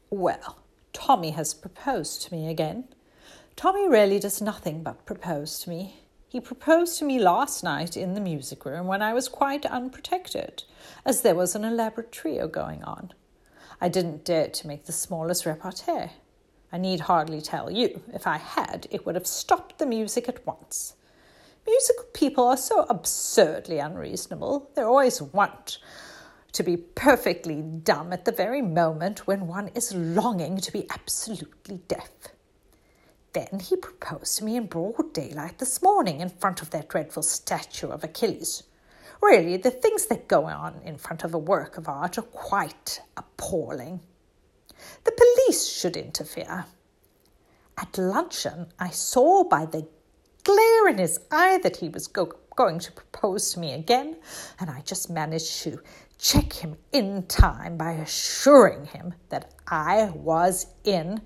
Well, Tommy has proposed to me again. Tommy rarely does nothing but propose to me. He proposed to me last night in the music room when I was quite unprotected, as there was an elaborate trio going on. I didn't dare to make the smallest repartee. I need hardly tell you, if I had, it would have stopped the music at once. Musical people are so absurdly unreasonable. They always want to be perfectly dumb at the very moment when one is longing to be absolutely deaf. Then he proposed to me in broad daylight this morning in front of that dreadful statue of Achilles. Really, the things that go on in front of a work of art are quite appalling. The police should interfere. At luncheon, I saw by the glare in his eye that he was going to propose to me again, and I just managed to check him in time by assuring him that I was in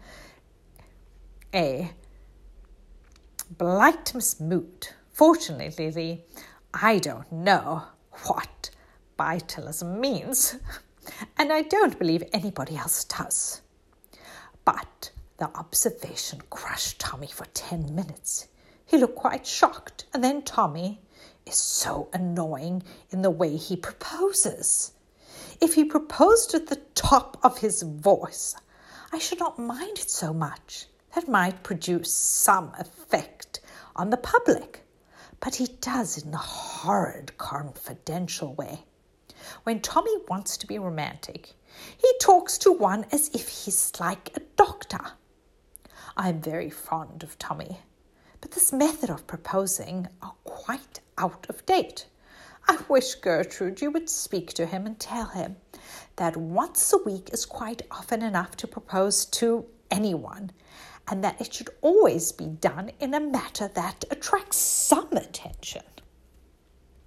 a blightest mood. Fortunately, I don't know what vitalism means, and I don't believe anybody else does. But the observation crushed Tommy for 10 minutes. He looked quite shocked, and then Tommy is so annoying in the way he proposes. If he proposed at the top of his voice, I should not mind it so much. That might produce some effect on the public. But he does it in a horrid, confidential way. When Tommy wants to be romantic, he talks to one as if he's like a doctor. I'm very fond of Tommy, but this method of proposing are quite out of date. I wish, Gertrude, you would speak to him and tell him that once a week is quite often enough to propose to anyone, and that it should always be done in a matter that attracts some